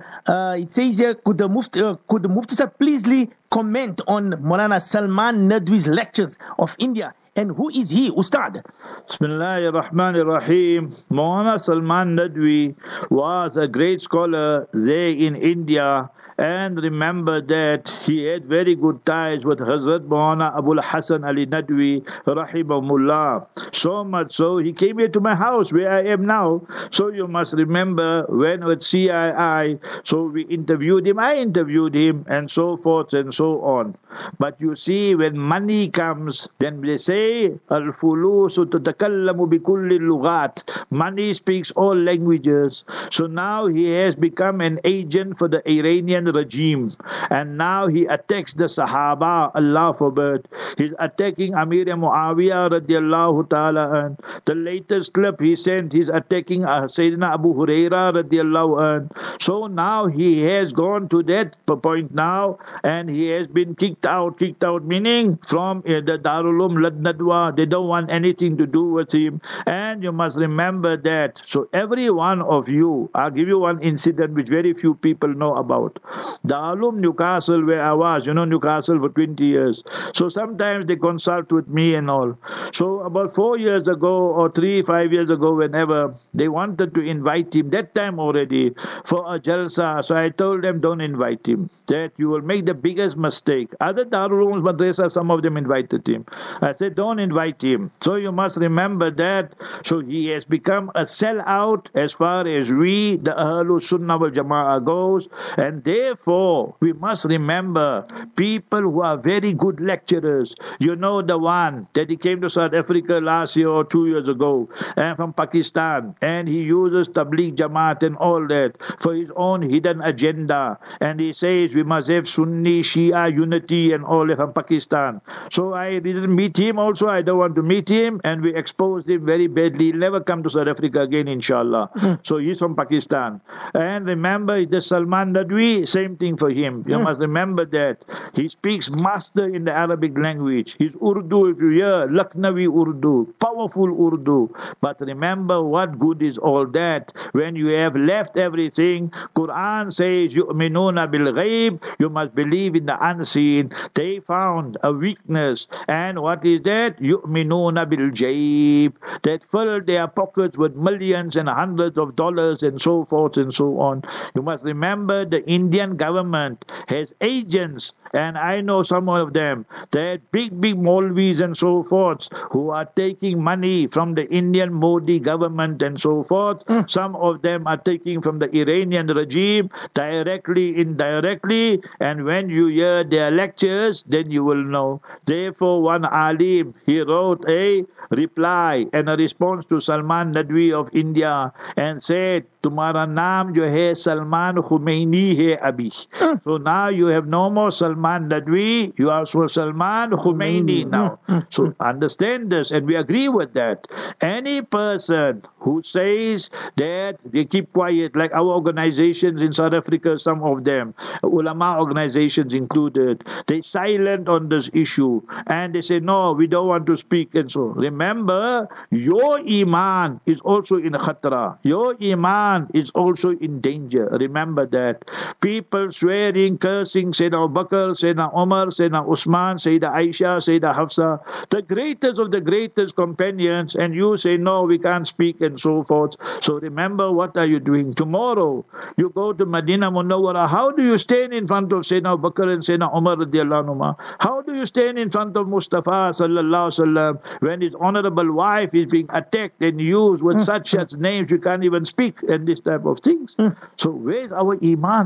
it says here, could the Mufti sir please comment on Maulana Salman Nadwi's lectures of India? And who is he, Ustad? Bismillahir Rahmanir Rahim. Maulana Salman Nadwi was a great scholar there in India. And remember that he had very good ties with Hazrat Maulana Abul Hasan Ali Nadwi, rahimahullah. So much so, he came here to my house where I am now. So you must remember when with CII, so we interviewed him, I interviewed him, and so forth and so on. But you see, when money comes, then they say, Al-fulusu tatakallamu bi kulli lughat. Money speaks all languages. So now he has become an agent for the Iranian regime, and now he attacks the Sahaba, Allah forbid. He's attacking Amir Muawiyah radiallahu ta'ala an. The latest clip he sent, he's attacking Sayyidina Abu Huraira radiallahu an. So now he has gone to that point now, and he has been kicked out meaning from the Darul Uloom Nadwa. They don't want anything to do with him. And you must remember that. So every one of you, I'll give you one incident which very few people know about. The Alum Newcastle, where I was, Newcastle for 20 years. So sometimes they consult with me and all. So about 4 years ago or 5 years ago, whenever, they wanted to invite him, that time already, for a jalsa. So I told them, don't invite him. That you will make the biggest mistake. Other Darul Ulooms, Madrasa, some of them invited him. I said, don't invite him. So you must remember that. So he has become a sellout as far as we, the Ahlul Sunnah wal Jama'ah goes. And therefore, we must remember people who are very good lecturers. You know the one that he came to South Africa last year or 2 years ago, and from Pakistan, and he uses Tabligh Jamaat and all that for his own hidden agenda. And he says we must have Sunni Shia unity and all that from Pakistan. So I didn't meet him also. I don't want to meet him, and we exposed him very badly. He'll never come to South Africa again, inshallah. So he's from Pakistan. And remember, the Salman Nadwi, same thing for him. You must remember that. He speaks master in the Arabic language. His Urdu, if you hear, Lucknowi Urdu, powerful Urdu. But remember, what good is all that when you have left everything? Quran says, yu'minuna bil ghaib, you must believe in the unseen. They found a weakness. And what is that? Yu'minuna bil jayb, that filled their pockets with millions and hundreds of dollars and so forth and so on. You must remember the Indian government has agents, and I know some of them, that big Maulvis and so forth, who are taking money from the Indian Modi government and so forth. Some of them are taking from the Iranian regime, directly, indirectly, and when you hear their lectures, then you will know. Therefore, one alim, he wrote a reply and a response to Salman Nadwi of India and said, Tumhara naam jo hai Salman Khomeini hai abhi. So now you have no more Salman Nadwi, you are Salman Khomeini now. So understand this, and we agree with that. Any person who says that they keep quiet, like our organizations in South Africa, some of them, ulama organizations included, they silent on this issue, and they say, no, we don't want to speak, and so. Remember, your iman is also in khatra. Your iman is also in danger. Remember that. People swearing, cursing, Sayyidina Abu Bakr, Sayyidina Umar, Sayyidina Usman, Sayyidina Aisha, Sayyidina Hafsa, the greatest of the greatest companions, and you say, no, we can't speak, and so forth. So remember, what are you doing? Tomorrow, you go to Medina Munawwara. How do you stand in front of Sayyidina Abu Bakr and Sayyidina Umar radiallahu anhuma? How do you stand in front of Mustafa sallallahu alaihi wasallam when his honorable wife is being attacked and used with such names you can't even speak, and this type of things? So where's our iman? Where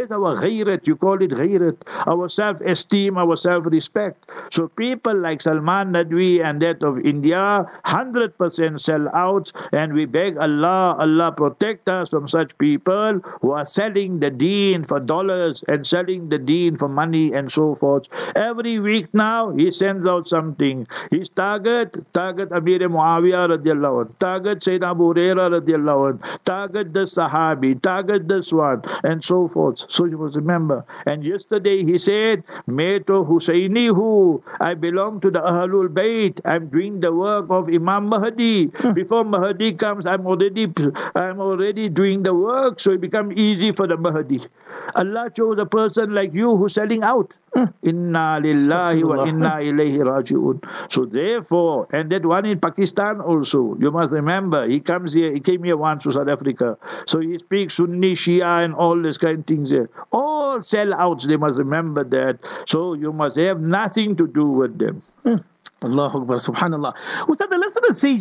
Where's our ghayrat? You call it ghayrat. Our self-esteem, our self-respect. So people like Salman Nadwi and that of India, 100% sell out, and we beg Allah, Allah protect us from such people who are selling the deen for dollars and selling the deen for money and so forth. Every week now, he sends out something. His target Amir Muawiyah radiallahu anh, target Sayyidina Abu Hurairah radiallahu anh, target the Sahabi, target this one, and so forth. So you must remember. And yesterday he said, Main to Hussaini hu, I belong to the Ahlul Bayt. I'm doing the work of Imam Mahdi. Before Mahdi comes, I'm already doing the work, so it becomes easy for the Mahdi. Allah chose a person like you who's selling out. Inna lillahi wa inna ilayhi raji'un. So therefore, and that one in Pakistan also, you must remember, he came here once to South Africa. So he speaks Sunni, Shia and all these kind of things here. All sellouts, they must remember that. So you must have nothing to do with them. Allahu Akbar, subhanallah. Ustad, the listener says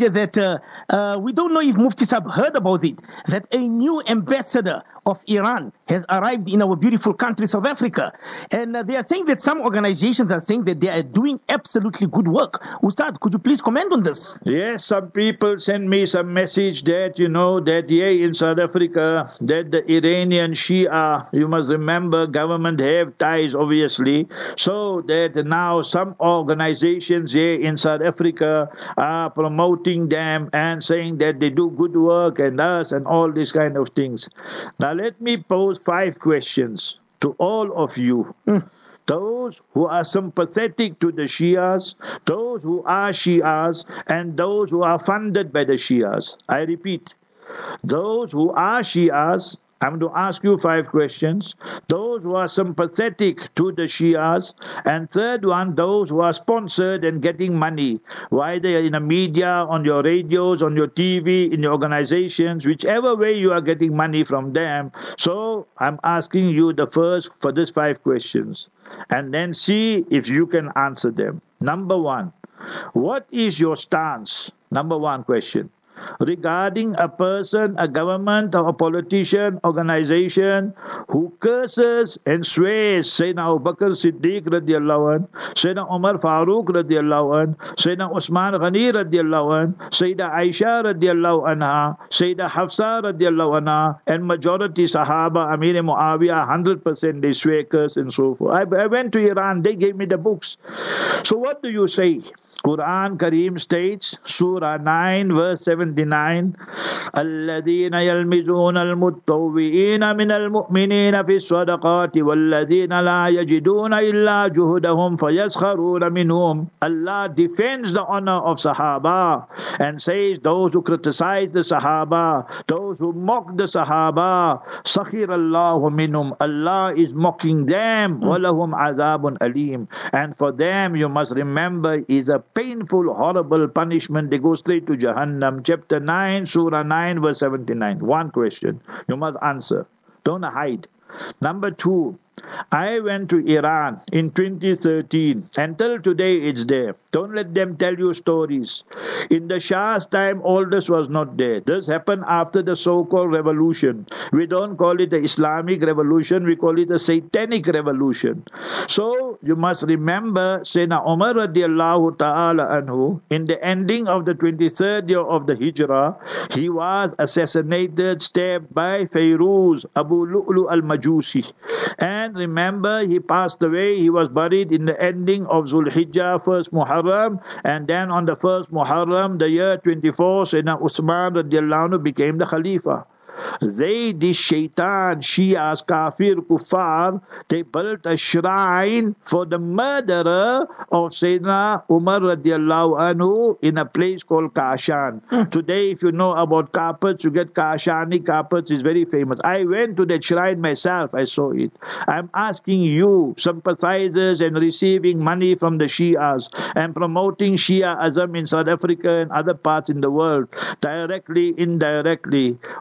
that we don't know if Mufti Sahib heard about it, that a new ambassador of Iran has arrived in our beautiful country, South Africa. And they are saying that some organizations are saying that they are doing absolutely good work. Ustad, could you please comment on this? Yes, some people send me some message that, that here in South Africa, that the Iranian Shia, you must remember, government have ties, obviously. So that now some organizations here in South Africa are promoting them and saying that they do good work and us and all these kind of things. Now let me pose 5 questions to all of you. Those who are sympathetic to the Shias, those who are Shias, and those who are funded by the Shias. I repeat, those who are Shias, I'm going to ask you 5 questions. Those who are sympathetic to the Shias. And third one, those who are sponsored and getting money. Whether in the media, on your radios, on your TV, in your organizations, whichever way you are getting money from them. So I'm asking you the first for these 5 questions. And then see if you can answer them. Number 1, what is your stance? Number 1 question. Regarding a person, a government, or a politician, organization who curses and swears Sayyidina Abu Bakr Siddiq radiallahu anh, Sayyidina Umar Farooq radiallahu anh, Sayyidina Usman Ghani radiallahu anh, Sayyida Aisha radiallahu anha, Sayyida Hafsa radiallahu anha, and majority Sahaba, Amir Muawiyah, 100% they swear, curse and so forth. I went to Iran, they gave me the books. So what do you say? Quran Kareem states, Surah 9, verse 79, الَّذِينَ يَلْمِزُونَ الْمُتَّوِّئِينَ مِنَ الْمُؤْمِنِينَ فِي الصَّدَقَاتِ وَالَّذِينَ لَا يَجِدُونَ إِلَّا جُهُدَهُمْ فَيَسْخَرُونَ مِنْهُمْ. Allah defends the honor of Sahaba and says those who criticize the Sahaba, those who mock the Sahaba, سَخِرَ اللَّهُ مِنْهُمْ. Allah is mocking them. وَلَهُمْ عَذَابٌ أَلِيمٌ. And for them, you must remember, is a painful, horrible punishment. They go straight to Jahannam. Chapter 9, Surah 9, verse 79. 1 question. You must answer. Don't hide. Number 2, I went to Iran in 2013. Until today it's there. Don't let them tell you stories. In the Shah's time, all this was not there. This happened after the so-called revolution. We don't call it the Islamic revolution. We call it a satanic revolution. So you must remember Sayyidina Umar radiallahu ta'ala anhu, in the ending of the 23rd year of the Hijrah, he was assassinated, stabbed by Fairuz Abu Lu'lu al-Majusi. And remember, he passed away. He was buried in the ending of Zulhijjah, 1st Muharram. And then on the 1st Muharram, the year 24, Sayyidina Usman radiallahu anhu became the Khalifa. They, the shaitan, Shias, Kafir, Kuffar, they built a shrine for the murderer of Sayyidina Umar radiallahu anhu in a place called Kashan. Today, if you know about carpets, you get Kashani carpets, it's very famous. I went to that shrine myself, I saw it. I'm asking you, sympathizers and receiving money from the Shias and promoting Shia-ism in South Africa and other parts in the world, directly, indirectly, what do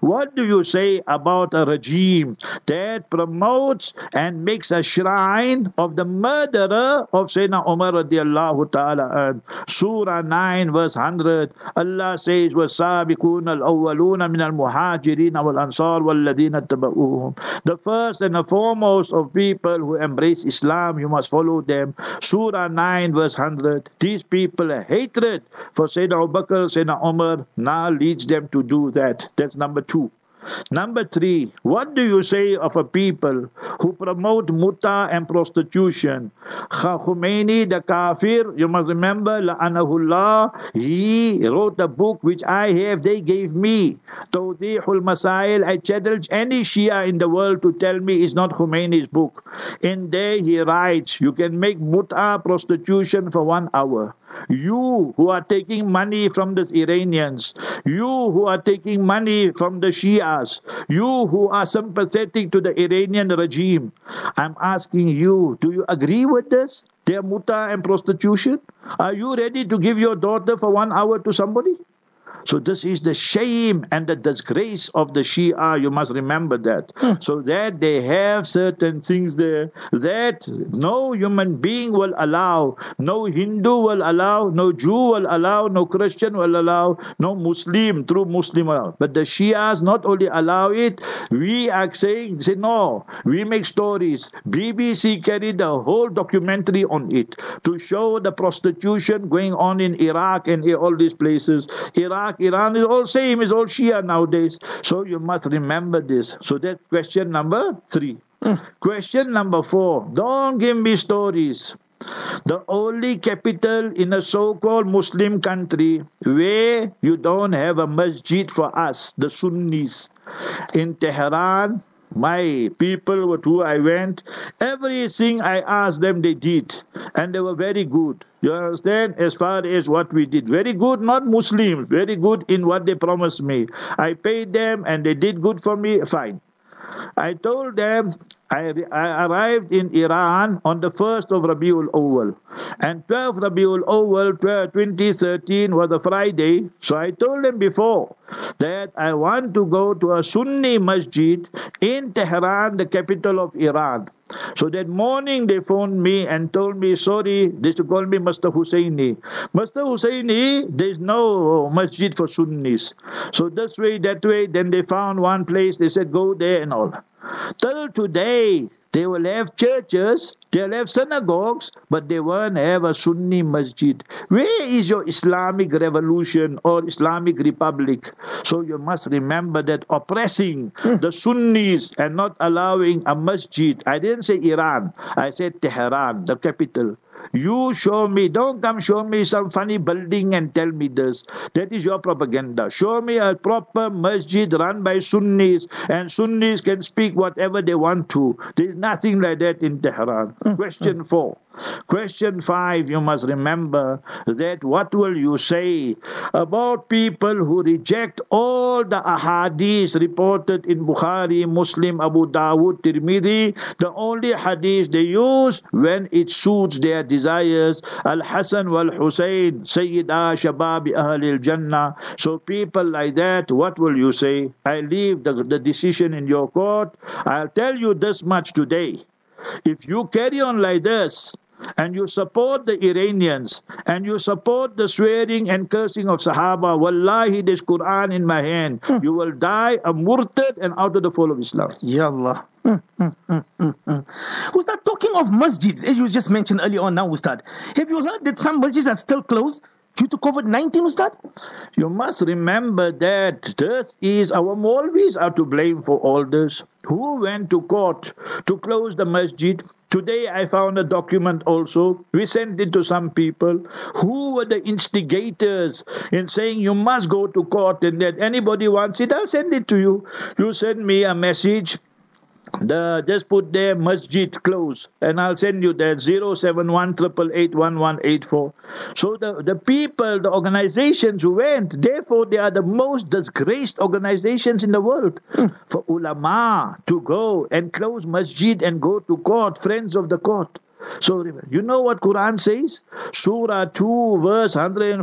you say about a regime that promotes and makes a shrine of the murderer of Sayyidina Umar radiallahu ta'ala? Surah 9 verse 100, Allah says, وَالسَّابِقُونَ الْأَوَّلُونَ مِنَ الْمُهَاجِرِينَ وَالْأَنصَارِ وَالَّذِينَ اتَّبَعُوهُم. The first and the foremost of people who embrace Islam, you must follow them. Surah 9 verse 100. These people have hatred for Sayyidina Abu Bakr, Sayyidina Umar, now leads them to do that. That's number 2. Number 3, what do you say of a people who promote muta and prostitution? Khomeini, the kafir, you must remember, la'anahullah, he wrote a book which I have, they gave me. Tawdihul Masail, I challenge any Shia in the world to tell me it's not Khomeini's book. In there he writes, you can make muta, prostitution for 1 hour. You who are taking money from the Iranians, you who are taking money from the Shias, you who are sympathetic to the Iranian regime, I'm asking you, do you agree with this? Their muta and prostitution? Are you ready to give your daughter for 1 hour to somebody? So this is the shame and the disgrace of the Shia. You must remember that. So that they have certain things there that no human being will allow, no Hindu will allow, no Jew will allow, no Christian will allow, no Muslim, true Muslim will allow. But the Shias not only allow it, we are saying, say no, we make stories. BBC carried a whole documentary on it to show the prostitution going on in Iraq and all these places. Iran is all same, is all Shia nowadays. So you must remember this. So that's question number 3. Question number 4, don't give me stories. The only capital in a so-called Muslim country where you don't have a masjid for us, the Sunnis, in Tehran, my people with who I went, everything I asked them they did, and they were very good. You understand? As far as what we did, very good, not Muslims, very good in what they promised me. I paid them and they did good for me, fine. I told them I arrived in Iran on the 1st of Rabiul Awwal, and 12th Rabiul Awwal 2013 was a Friday. So I told them before that I want to go to a Sunni masjid in Tehran, the capital of Iran. So that morning they phoned me and told me, sorry, they should call me Mr. Husseini. Mr. Husseini, there's no masjid for Sunnis. So this way, that way, then they found one place, they said go there and all. Till today, they will have churches, they'll have synagogues, but they won't have a Sunni masjid. Where is your Islamic revolution or Islamic republic? So you must remember that oppressing the Sunnis and not allowing a masjid. I didn't say Iran, I said Tehran, the capital. You show me, don't come show me some funny building and tell me this. That is your propaganda. Show me a proper masjid run by Sunnis, and Sunnis can speak whatever they want to. There is nothing like that in Tehran. Question 4. Question 5, you must remember that what will you say about people who reject all the ahadith reported in Bukhari, Muslim, Abu Dawud, Tirmidhi, the only hadith they use when it suits their desires, Al-Hasan wal-Husayn, Sayyida Shababi Ahlil Jannah. So people like that, what will you say? I leave the decision in your court. I'll tell you this much today. If you carry on like this, and you support the Iranians, and you support the swearing and cursing of Sahaba, wallahi, this Quran in my hand, you will die a murtad and out of the fold of Islam. Ya Allah. Ustad, talking of masjids, as you just mentioned earlier on now, Ustad, have you heard that some masjids are still closed due to COVID-19, Ustad? You must remember that this is our Maulvis are to blame for all this. Who went to court to close the masjid? Today I found a document also. We sent it to some people. Who were the instigators in saying you must go to court and that anybody wants it, I'll send it to you. You send me a message. Just put there masjid close and I'll send you that 07188881184. So the people, the organizations who went, therefore they are the most disgraced organizations in the world. For ulama to go and close masjid and go to court, friends of the court. So you know what Quran says? Surah 2 verse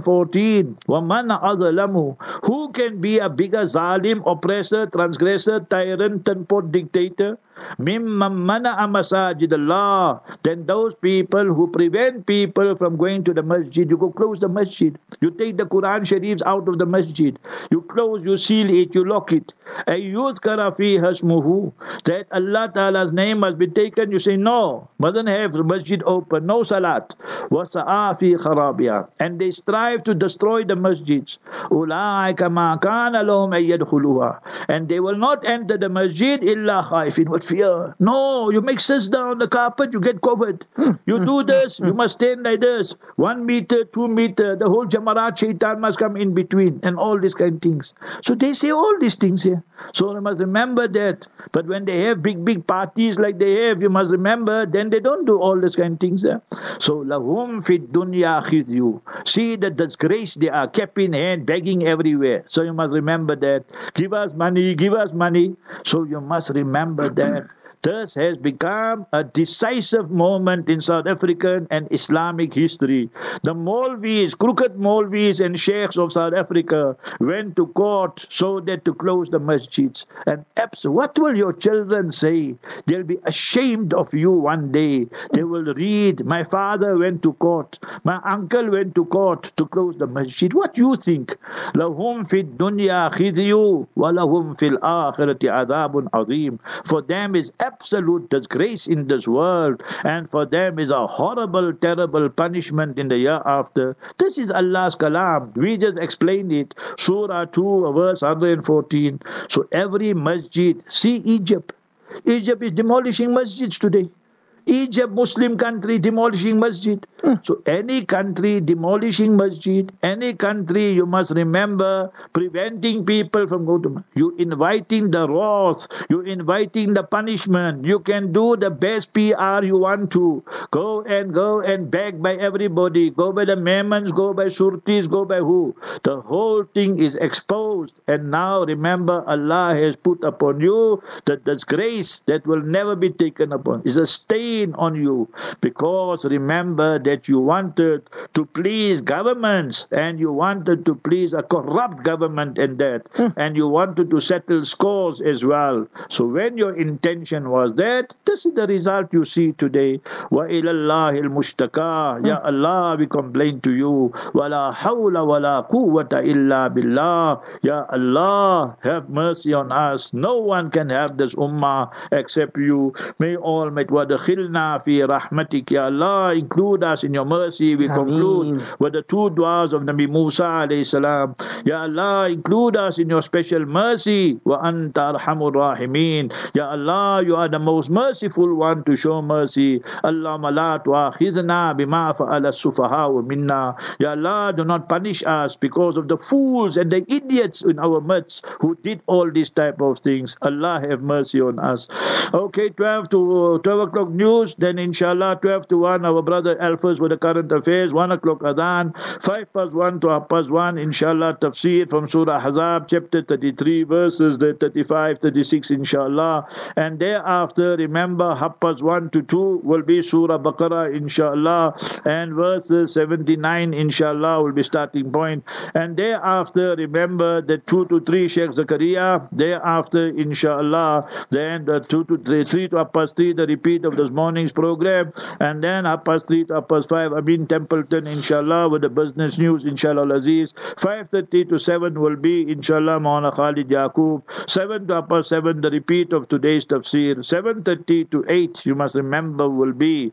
114. وَمَنْ أَظْلَمُ. Who can be a bigger zalim, oppressor, transgressor, tyrant, tempot, dictator? مِمَّنْ مَنَعَ مَسَاجِدَ اللَّهِ. Then those people who prevent people from going to the masjid. You go close the masjid. You take the Quran Sharifs out of the masjid. You close, you seal it, you lock it. أَيُّذْكَرَ فِيهَا اسْمُهُ. That Allah Ta'ala's name must be taken. You say no. Mustn't have the masjid open. No salat. وَسَعَى فِي خَرَابِهَا. And they strive to destroy the masjids. أُولَٰئِكَ مَا كَانَ لَهُمْ أَن يَدْخُلُوهَا. And they will not enter the masjid إِلَّا خَائِفِينَ. With fear. No, you make sajda on the carpet, you get covered. You do this, you must stand like this. 1 meter, 2 meter, the whole Jamarat Shaitan must come in between, and all these kind of things. So they say all these things here. So you must remember that. But when they have big parties like they have, you must remember, then they don't do all these kind of things there. So lahum fid dunya khizyu. See the disgrace, they are kept in hand, begging everywhere. So you must remember that. Give us money, give us money. So you must remember that. This has become a decisive moment in South African and Islamic history. The Maulvis, crooked Maulvis and Sheikhs of South Africa went to court so that to close the masjids. And what will your children say? They'll be ashamed of you one day. They will read, my father went to court, my uncle went to court to close the masjid. What do you think? لَهُمْ فِي الدُّنْيَا خِذْيُ وَلَهُمْ فِي الْآخِرَةِ عَذَابٌ عَظِيمٌ. For them is absolute disgrace in this world, and for them is a horrible, terrible punishment in the year after. This is Allah's kalam. We just explained it. Surah 2, verse 114. So every masjid, see Egypt. Egypt is demolishing masjids today. Egypt, Muslim country, demolishing masjid. So any country demolishing masjid, any country, you must remember, preventing people from going to masjid. You inviting the wrath, you inviting the punishment. You can do the best PR you want to. Go and beg by everybody. Go by the Memons, go by Surtis, go by who. The whole thing is exposed. And now remember, Allah has put upon you the disgrace that will never be taken upon. It's a stain on you, because remember that you wanted to please governments, and you wanted to please a corrupt government, and and you wanted to settle scores as well. So when your intention was that, this is the result you see today. Wa ilallahi al-mushtaka. Ya Allah, we complain to you. Wala hawla wala quwwata illa billah. Ya Allah, have mercy on us. No one can have this ummah except you. May Almighty wadakhilna fi rahmatik. Ya Allah, include us in your mercy. We conclude with the two du'as of Nabi Musa alayhi salam. Ya Allah, include us in your special mercy. Wa anta arhamur rahimin. Ya Allah, you are the most merciful one to show mercy. Allahumma la tu'akhidhna bima fa'ala as-sufaha minna. Ya Allah, do not punish us because of the fools and the idiots in our midst who did all these type of things. Allah have mercy on us. Okay, 12 o'clock news, then inshallah 12 to 1 our brother Alphas with the current affairs, 1 o'clock adhan, 5 past 1 to half past 1 inshallah tafsir from Surah Ahzab chapter 33 verses 35, 36 inshallah, and thereafter remember half past 1 to 2 will be Surah Baqarah inshallah, and verses 79 inshallah will be starting point, and thereafter remember the 2 to 3 Sheikh Zakaria, thereafter inshallah then the 2 to 3 to half past 3 the repeat of this morning's program, and then half past 3 to half past 5 Amin Templeton inshallah with the business news inshallah Aziz. 5:30 to 7 will be inshallah Maulana Khalid Yaqub. 7 to half past 7 the repeat of today's tafsir. 7:30 to 8 you must remember will be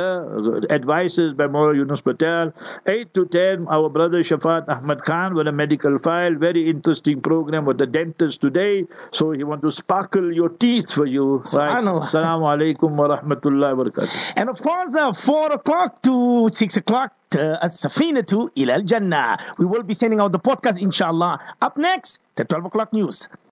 the advices by Maulana Yunus Patel. 8 to 10 our brother Shafat Ahmad Khan with a medical file, very interesting program with the dentist today, so he want to sparkle your teeth for you. Assalamu alaikum wa rahmatullahi wa barakatuh. And of course, 4 o'clock to 6 o'clock, As-Safinatu ila al-Jannah. We will be sending out the podcast, inshallah. Up next, the 12 o'clock news.